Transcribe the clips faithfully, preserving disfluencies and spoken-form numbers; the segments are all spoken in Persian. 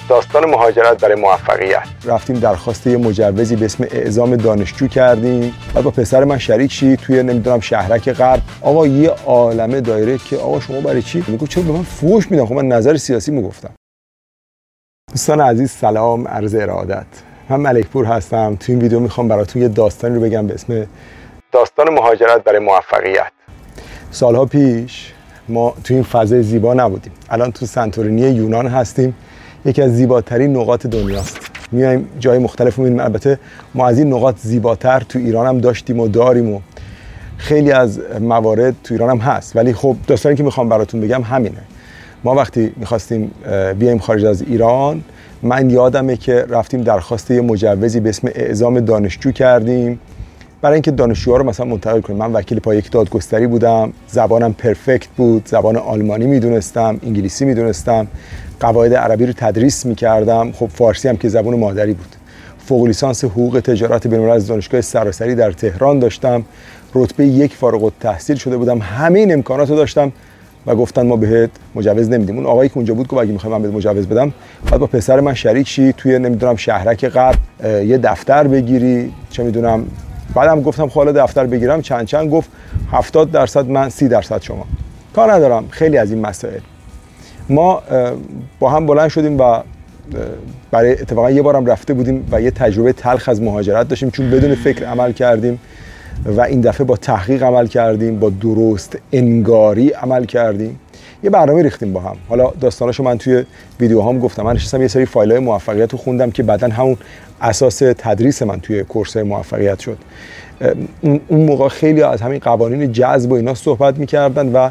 داستان مهاجرت برای موفقیت. رفتیم درخواست یه مجوزی به اسم اعزام دانشجو کردیم. بعد با پسر من شریک شید توی نمیدونم شهرک غرب. آقا یه عالمه دایره که آقا شما برای چی؟ میگم چرا به من فوش میدن؟ خب من نظر سیاسی میگفتم. دوستان عزیز سلام، عرض ارادت. من ملکپور هستم. تو این ویدیو میخوام براتون یه داستانی رو بگم به اسم داستان مهاجرت برای موفقیت. سالها پیش ما تو این فضای زیبا نبودیم. الان تو سنتورینی یونان هستیم. یکی از زیباترین نقاط دنیاست. میایم جای مختلف میبینیم. البته ما از این نقاط زیباتر تو ایران هم داشتیم و داریم و خیلی از موارد تو ایران هم هست. ولی خب داستانی که میخوام براتون بگم همینه. ما وقتی میخواستیم بیایم خارج از ایران، من یادمه که رفتیم درخواست یه مجوزی به اسم اعزام دانشجو کردیم برای اینکه دانشجوها رو مثلا منتقل کنیم. من وکیل پای یک دادگستری بودم، زبانم پرفکت بود، زبان آلمانی میدونستم، انگلیسی میدونستم، قواعد عربی رو تدریس میکردم، خب فارسی هم که زبان مادری بود. فوق لیسانس حقوق تجارت بین‌الملل از دانشگاه سراسری در تهران داشتم، رتبه یک فارغ التحصیل شده بودم، همه این امکانات رو داشتم و گفتن ما بهت مجوز نمیدیم. اون آقایی که اونجا بود گفت اگه میخوای من بهت مجوز بدم بعد با پسر من شریک شی توی نمیدونم شهرک غرب یه دفتر بگیری، چه میدونم. بعدم گفتم خب حالا دفتر بگیرم چند چند؟ گفت هفتاد درصد من، سی درصد شما. کار ندارم. خیلی از این مسائل ما با هم بلند شدیم و برای اتفاقا یه بارم رفته بودیم و یه تجربه تلخ از مهاجرت داشتیم، چون بدون فکر عمل کردیم و این دفعه با تحقیق عمل کردیم، با درست انگاری عمل کردیم. یه برنامه ریختیم با هم. حالا داستاناشو من توی ویدیوهام گفتم. من نشستم یه سری فایل‌های موفقیت رو خوندم که بعداً همون اساس تدریس من توی کورس موفقیت شد. اون موقع خیلی از همین قوانین جذب و اینا صحبت می‌کردن و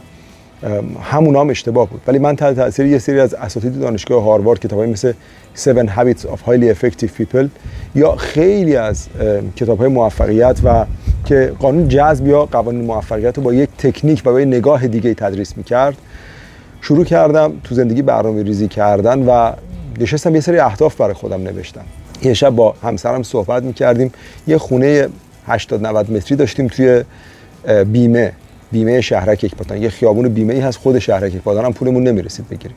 همون هم اشتباه بود. ولی من تحت تاثیر یه سری از اساتید دانشگاه هاروارد، کتابایی مثل Seven Habits of Highly Effective People یا خیلی از کتاب‌های موفقیت و که قانون جذب یا قوانین موفقیت رو با یک تکنیک و با یک نگاه دیگه تدریس می‌کرد، شروع کردم تو زندگی برنامه‌ریزی کردن و نشستم یه سری اهداف برای خودم نوشتم. یه شب با همسرم صحبت می‌کردیم. یه خونه هشتاد نود متری داشتیم توی بیمه بیمه شهرک اکباتان. یه خیابون بیمه‌ای هست خود شهرک اکباتان، هم پولمون نمیرسید بگیریم.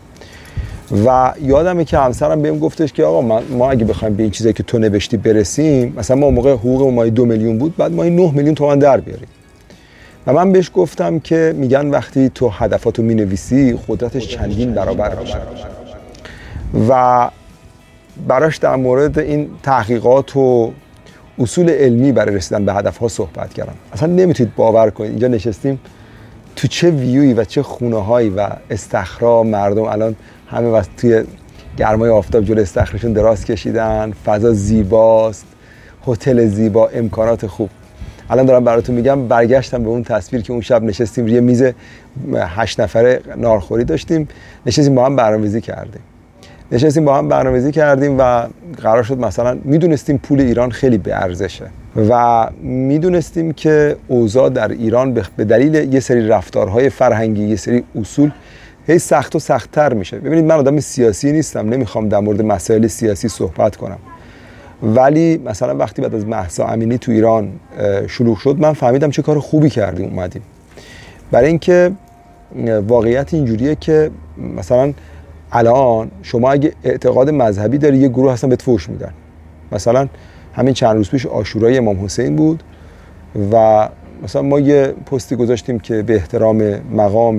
و یادمه که همسرم بهم گفتش که آقا من ما اگه بخوایم به این چیزایی که تو نوشتی برسیم، مثلا ما موقع حقوق ماهی دو میلیون بود، بعد ماهی نه میلیون تومان در بیاریم. و من بهش گفتم که میگن وقتی تو هدفاتو مینویسی قدرتش چندین برابر میشه. و براش در مورد این تحقیقات و اصول علمی برای رسیدن به هدفها صحبت کردم. اصلا نمیتونید باور کنید اینجا نشستیم تو چه ویویی و چه خونه‌هایی و استخرها، مردم الان همه وقت توی گرمای آفتاب جلوی استخرشون دراز کشیدن، فضا زیباست، هتل زیبا، امکانات خوب. الان دارم براتون میگم برگشتم به اون تصویر که اون شب نشستیم روی میز هشت نفره نارخوری داشتیم، نشستیم با هم برنامه‌ریزی کردیم. نشستیم با هم برنامه‌ریزی کردیم و قرار شد مثلا میدونستیم پول ایران خیلی به ارزشه و میدونستیم که اوضاع در ایران به دلیل یه سری رفتارهای فرهنگی، یه سری اصول هی سخت و سخت‌تر میشه. ببینید من آدم سیاسی نیستم، نمیخوام در مورد مسائل سیاسی صحبت کنم، ولی مثلا وقتی بعد از مهسا امینی تو ایران شلوغ شد من فهمیدم چه کار خوبی کردیم اومدیم. برای اینکه واقعیت اینجوریه که مثلا الان شما اگه اعتقاد مذهبی داری یه گروه هستن بهت فحش میدن. مثلا همین چند روز پیش عاشورای امام حسین بود و مثلا ما یه پستی گذاشتیم که به احترام مقام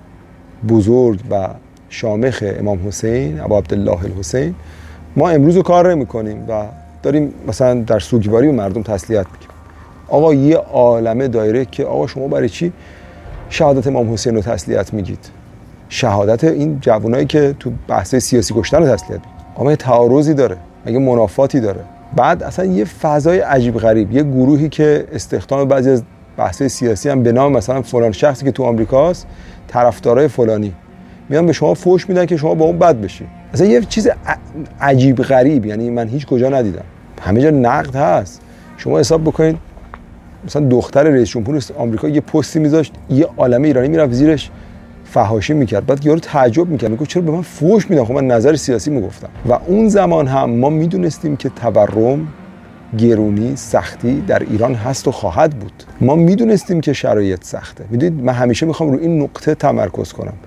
بزرگ و شامخ امام حسین ابو عبدالله الحسین ما امروز رو کار نمی‌کنیم و داریم مثلا در سوگواری و مردم تسلیت میگیم. آقا یه عالمه دایره که آقا شما برای چی شهادت امام حسین رو تسلیت میگید؟ شهادت این جوانایی که تو بحث سیاسی کشتن رو تسلیت میگید. آقا یه تعارضی داره، مگه منافاتی داره؟ بعد اصلا یه فضای عجیب غریب، یه گروهی که استخدام بعضی از بحث سیاسی هم به نام مثلا فلان شخصی که تو آمریکاست، طرفدارای فلانی میان به شما فحش میدن که شما با اون بد بشی. اصلا یه چیز عجیب غریب، یعنی من هیچ کجا ندیدم. همه جا نقد هست. شما حساب بکنید مثلا دختر رئیس جمهور آمریکا یه پستی میذاشت، یه عالمه ایرانی میرفت زیرش فحاشی میکرد، بعد یارو تعجب میکرد، میگفت چرا به من فحش میدن؟ خب من نظر سیاسی میگفتم. و اون زمان هم ما میدونستیم که تورم، گرونی، سختی در ایران هست و خواهد بود. ما میدونستیم که شرایط سخته. میدونید من همیشه میخوام رو این نقطه تمرکز کنم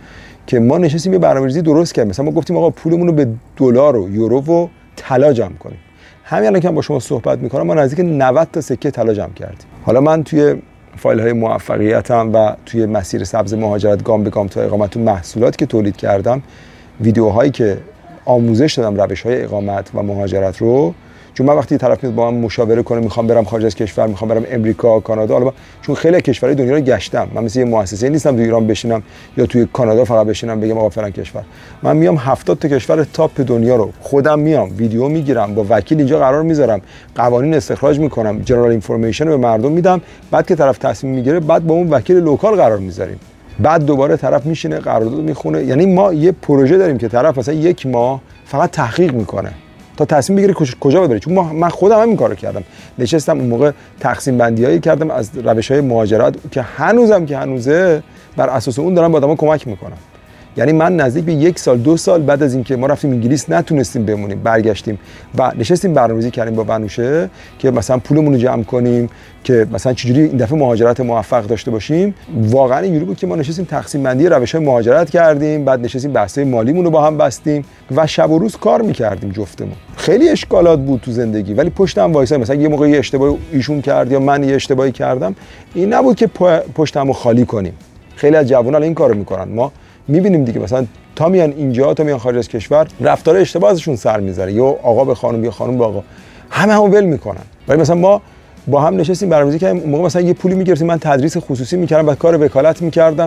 که ما نشستیم یه برنامه‌ریزی درست کردیم. مثلا ما گفتیم آقا پولمون رو به دلار و یورو و طلا جمع کنیم. همین الان که با شما صحبت میکنم ما نزدیک نود تا سکه طلا جمع کردیم. حالا من توی فایل های موفقیتم و توی مسیر سبز مهاجرت گام به گام تا اقامت تو محصولاتی که تولید کردم، ویدیوهایی که آموزش دادم روش های اقامت و مهاجرت رو، چون من وقتی طرف میاد با من مشاوره کنه میخوام برم خارج از کشور، میخوام برم امریکا، کانادا، حالا چون خیلی کشورهای دنیا رو گشتم، من مثل یه مؤسسه نیستم تو ایران بشینم یا توی کانادا فقط بشینم بگم آقا فلان کشور. من میام هفتاد تا کشور تاپ دنیا رو خودم میام ویدیو میگیرم، با وکیل اینجا قرار میذارم، قوانین استخراج میکنم، جنرال اینفورمیشن رو به مردم میدم، بعد که طرف تصمیم میگیره بعد با اون وکیل لوکال قرار میذاریم، بعد دوباره طرف میشینه قرارداد میخونه. یعنی ما یه پروژه داریم که طرف مثلا یک ماه فقط تحقیق میکنه تا تصمیم بگیره کجا ببره. چون من خودم همین کارو کردم، نشستم اون موقع تقسیم بندیایی کردم از روش‌های مهاجرت که هنوزم که هنوزه بر اساس اون دارم با آدما کمک میکنم. یعنی من نزدیک به یک سال دو سال بعد از اینکه ما رفتیم انگلیس نتونستیم بمونیم، برگشتیم و نشستیم برنامه‌ریزی کردیم با بنوشه که مثلا پولمون رو جمع کنیم که مثلا چجوری این دفعه مهاجرت موفق داشته باشیم. واقعا اینجوری بود که ما نشستیم تقسیم بندی روش‌های مهاجرت کردیم، بعد نشستیم بحث‌های مالیمون رو با هم بستیم و شب و روز کار می‌کردیم جفتمون. خیلی اشکالات بود تو زندگی ولی پشتم وایسای، مثلا یه موقع یه اشتباهی ایشون کرد یا من یه اشتباهی کردم، این نبود که پشتمو خالی کنیم. خیلی از جوونا این کارو می‌کنن. ما می‌بینیم دیگه مثلا تا میان اینجا تا میان خارج از کشور رفتار اشتباه ازشون سر می‌ذاره، یا آقا به خانم یا خانم به آقا، همه همو ول می‌کنن. ولی مثلا ما با هم نشستیم برنامه‌ریزی کردیم، اون موقع مثلا یه پولی می‌گرفتیم، من تدریس خصوصی می‌کردم بعد کار وکالت می‌کردم،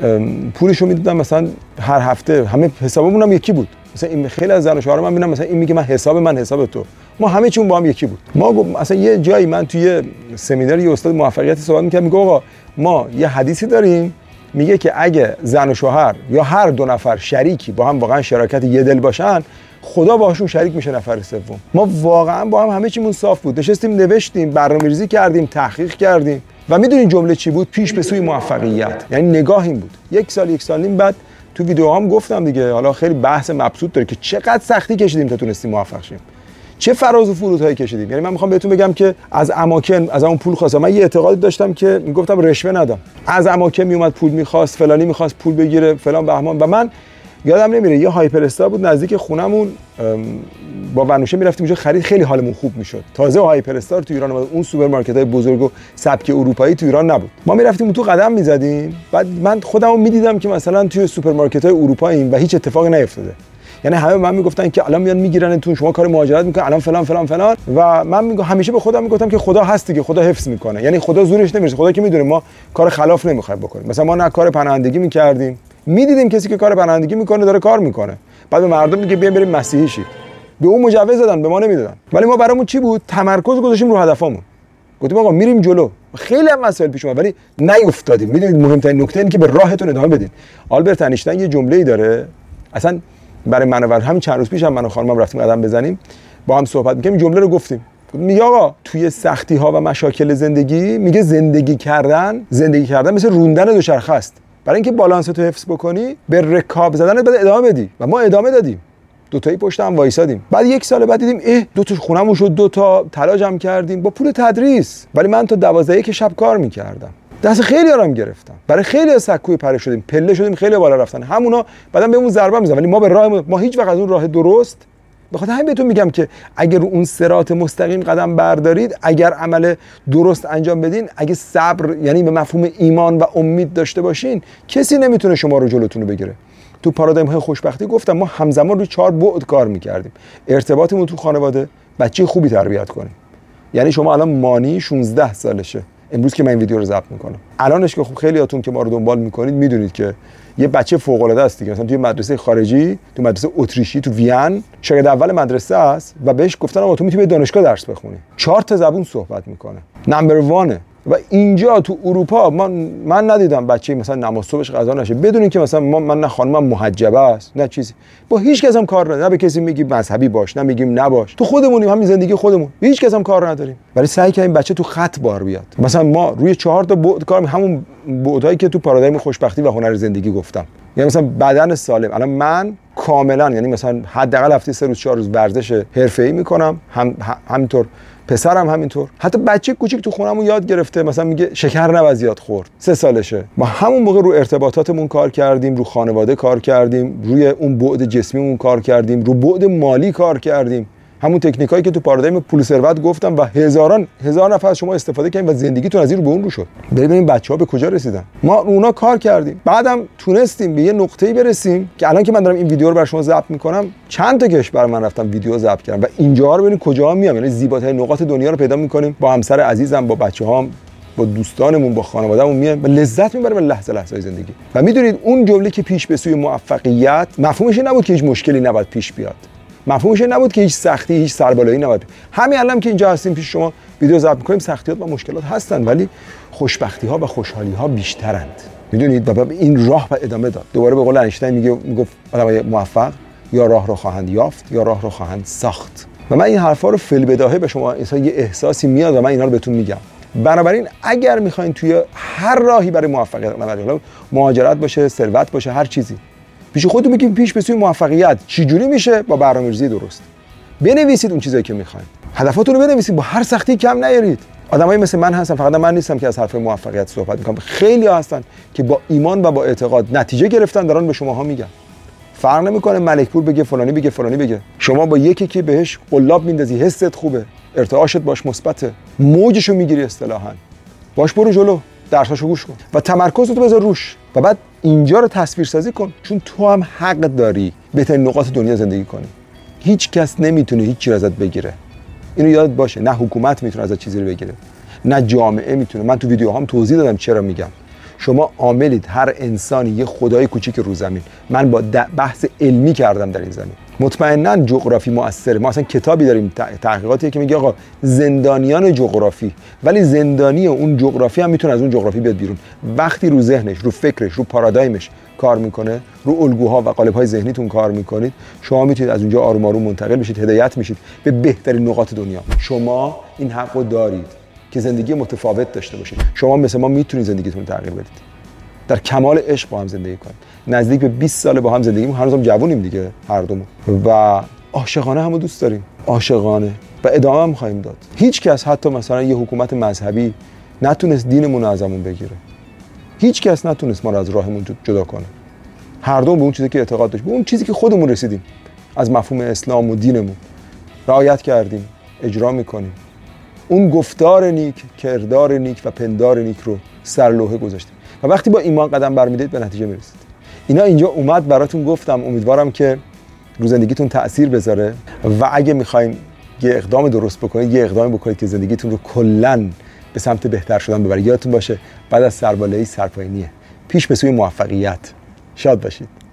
پولشو میدادم مثلا هر هفته، همه حسابمون هم یکی بود. مثلا این خیلی از زن و شوهرها من می‌بینم مثلا این میگه من حساب من حساب تو، ما همه چیمون با هم یکی بود. ما مثلا یه جایی من توی سمینار یه استاد موفقیت صحبت می‌کردم، میگه آقا ما یه حدیثی داریم میگه که اگه زن و شوهر یا هر دو نفر شریکی با هم واقعا شراکت یه دل باشن، خدا باهاشون شریک میشه نفر سوم. ما واقعا با هم همه چیمون صاف بود، نشستیم نوشتیم، برنامه‌ریزی کردیم، تحقیق کردیم و میدونین جمله چی بود؟ پیش به سوی موفقیت. یعنی نگاه این بود. یک سال یک سال نیم بعد تو ویدیوهام گفتم دیگه، حالا خیلی بحث مبسوط داره که چقدر سختی کشیدیم تا تونستیم موفق شیم، چه فراز و فرودهایی کشیدیم. یعنی من میخوام بهتون بگم که از اماکن از اون پول خواستم. من یه اعتقادی داشتم که میگفتم رشوه ندم، از اماکن میومد پول میخواست، فلانی میخواست پول بگیره فلان بهمان، و من یادم نمیره یه هایپر استار بود نزدیک خونمون، با ونوشه میرفتیم اونجا خرید، خیلی حالمون خوب میشد. تازه هایپر استار تو ایران اومد، اون سوپرمارکت‌های بزرگ و سبک اروپایی تو ایران نبود. ما میرفتیم تو قدم میزدیم، بعد من خودمو میدیدم که مثلا توی سوپرمارکت‌های اروپاییم و هیچ اتفاقی نیفتاده. یعنی همه من میگفتن که الان میان میگیرنتون، شما کار مهاجرت میکنن الان فلان فلان فلان، و من میگم همیشه به خودم میگفتم که خدا هست دیگه، خدا حفظ میکنه. یعنی خدا زورش نمیرسه، خدا که میدونه ما کار خلاف نمیخوایم بکنیم. مثلا ما نه کار پناهندگی میکردیم، میدیدیم کسی که کار پناهندگی میکنه داره کار میکنه، بعد به مردم میگه بیاین بریم مسیحی شید، به اون مجوز دادن به ما نمیدادن. ولی ما برامون چی بود؟ تمرکز گذاشتیم رو هدفمون، گفتیم آقا میریم جلو. خیلی هم مسائل پیش اومد ولی نیافتادیم. میدونید مهمترین نکته اینه که به راهتون ادامه بدین. آلبرت اینشتین یه جمله‌ای داره، اصلا برای من و همین چند روز پیش هم من و خانمم رفتیم قدم بزنیم، با هم صحبت می‌کردیم، جمله رو گفتیم. میگه آقا توی سختی‌ها و مشاکل زندگی، میگه زندگی کردن زندگی کردن مثل روندن دوچرخه است. برای اینکه بالانس تو حفظ بکنی به رکاب زدن بعد ادامه بدی، و ما ادامه دادیم، دو تایی پشت هم وایسادیم. بعد یک سال بعد دیدیم اه دو تا خونمون شد، دو تا طلا جمع کردیم با پول تدریس. ولی من تا دوازده یک شب کار می‌کردم، دست خیلی آرام گرفتم، برای خیلی از سکوی پره شدیم، پله شدیم، خیلی بالا رفتن، همونا بعدم بهمون ضربه میزنن، ولی ما به راه ما هیچ وقت از اون راه درست. بخاطر همین بهتون میگم که اگر رو اون صراط مستقیم قدم بردارید، اگر عمل درست انجام بدین، اگه صبر یعنی به مفهوم ایمان و امید داشته باشین، کسی نمیتونه شما رو جلوتون رو بگیره. تو پارادایم های خوشبختی گفتم ما همزمان روی چهار بعد کار میکردیم. ارتباطمون تو خانواده، بچه خوبی تربیت کنیم. یعنی شما الان مانی شانزده سالشه امروز که من این ویدیو رو ضبط میکنم، الانش که خب خیلیاتون که ما رو دنبال میکنید میدونید که یه بچه فوق العاده است دیگه. مثلا توی مدرسه خارجی، تو مدرسه اتریشی تو وین، شاگرد اول مدرسه است و بهش گفتن آقا تو میتونی به دانشگاه درس بخونی، چهار تا زبون صحبت میکنه، نمبر وانه. و اینجا تو اروپا من من ندیدم بچه‌ای مثلا نماز صبحش قضا نشه بدون اینکه مثلا من نه خانمم محجبه است نه چیزی، با هیچ کس هم کار نداریم، نه به کسی میگیم مذهبی باش نه میگیم نباش، تو خودمونیم، همین زندگی خودمون، هیچ کس هم کار نداریم. ولی سعی کنیم بچه تو خط بار بیاد. مثلا ما روی چهار تا بعد کار، همون بعدایی که تو پارادایم خوشبختی و هنر زندگی گفتم. یعنی مثلا بدن سالم، الان من کاملا یعنی مثلا حداقل هفته سه روز چهار روز ورزش حرفه‌ای میکنم، هم همینطور پسرم همینطور. حتی بچه کوچیک تو خونمون یاد گرفته، مثلا میگه شکر نباید زیاد خورد، سه سالشه. ما همون موقع رو ارتباطاتمون کار کردیم، رو خانواده کار کردیم، روی اون بعد جسمیمون کار کردیم، رو بعد مالی کار کردیم. همون تکنیکایی که تو پارادایم پول ثروت گفتم و هزاران هزار نفر از شما استفاده کردین و زندگیتون از این رو به اون رو شد. ببینید بچه‌ها به کجا رسیدن. ما رو اونا کار کردیم. بعدم تونستیم به یه نقطه‌ای برسیم که الان که من دارم این ویدیو رو برای شما ضبط می‌کنم، چند تا کشور من رفتم ویدیو ضبط کردم و اینجاها رو ببینید کجاها میام. یعنی زیباترین نقاط دنیا رو پیدا می‌کنیم. با همسر عزیزم، با بچه‌هام، با دوستانمون، با خانواده‌مون میایم و لذت می‌بریم از لحظه لحظه زندگی. و می‌دونید اون جمله که پیش به سوی موفقیت، مفهومش نبود که هیچ مشکلی نباید پیش بیاد. مفهومش نبود که هیچ سختی، هیچ سربالایی نباید. همین الان که اینجا هستیم پیش شما ویدیو ضبط می‌کنیم، سختیات و مشکلات هستن، ولی خوشبختی‌ها و خوشحالی‌ها بیشترند. میدونید و این راه و ادامه داد. دوباره به قول اینشتین میگه میگفت آدمای موفق یا راه رو خواهند یافت یا راه رو خواهند ساخت. و من این حرفا رو فی البداهه به شما یه احساسی میاد و من اینا رو بهتون میگم. بنابراین اگر می‌خواید توی هر راهی برای موفقیت نبرید، مهاجرت باشه، ثروت باشه، هر چیزی، پیش خودتون بگید پیش به سوی موفقیت چجوری میشه؟ با برنامه‌ریزی درست. بنویسید اون چیزایی که می‌خواید. هدفاتون رو بنویسید، با هر سختی کم نیارید. آدمایی مثل من هستن، فقط من نیستم که از حرف موفقیت صحبت می‌کنم. خیلی ها هستن که با ایمان و با اعتقاد نتیجه گرفتن، دارن به شماها میگن. فرق نمی‌کنه ملک پور بگه، فلانی بگه، فلانی بگه. شما با یکی که بهش قلاب میندازی، حست خوبه، ارتعاشت باش مثبته، موجشو میگیری اصطلاحاً. باش برو جلو، درساشو گوش کن و تمرکزتو بذار روش و بعد اینجا رو تصویر سازی کن، چون تو هم حق داری بهترین نقاط دنیا زندگی کنی. هیچ کس نمیتونه هیچ چیزی ازت بگیره. اینو یادت باشه، نه حکومت میتونه ازت چیزی رو بگیره، نه جامعه میتونه. من تو ویدیوهام توضیح دادم چرا میگم. شما عاملید، هر انسانی یه خدای کوچیک رو زمین. من با بحث علمی کردم در این زمین. مطمئناً جغرافی مؤثره. ما اصلا کتابی داریم تحقیقاتی که میگه آقا زندانیان جغرافی، ولی زندانی اون جغرافی هم میتونه از اون جغرافی بیاد بیرون. وقتی رو ذهنش، رو فکرش، رو پارادایمش کار میکنه، رو الگوها و قالب‌های ذهنیتون کار میکنید، شما میتونید از اونجا آروم آروم منتقل بشید، هدایت میشید به بهترین نقاط دنیا. شما این حقو دارید که زندگی متفاوت داشته باشید. شما مثل ما میتونید زندگیتون رو تغییر بدید. در کمال عشق با هم زندگی کنید. نزدیک به بیست سال با هم زندگی می‌کنیم، هنوزم جوونیم دیگه هر دومون و عاشقانه همو دوست داریم. عاشقانه و ادامه هم خواهیم داد. هیچ کس، حتی مثلا یه حکومت مذهبی، نتونست دینمون رو ازمون بگیره. هیچ کس نتونست ما رو از راهمون جدا کنه. هر دوم به اون چیزی که اعتقاد داشت، به اون چیزی که خودمون رسیدیم از مفهوم اسلام و دینمون رعایت کردیم، اجرا می‌کنیم. اون گفتار نیک، کردار نیک و پندار نیک رو سر لوحه گذاشتیم. و وقتی با ایمان قدم برمی‌دارید به نتیجه میرسید. اینا اینجا اومد براتون گفتم، امیدوارم که رو زندگیتون تأثیر بذاره و اگه می‌خواید یه اقدام درست بکنید، یه اقدام بکنید که زندگیتون رو کلاً به سمت بهتر شدن ببرید. یادتون باشه بعد از سربالایی سرپایینیه. پیش به سوی موفقیت. شاد باشید.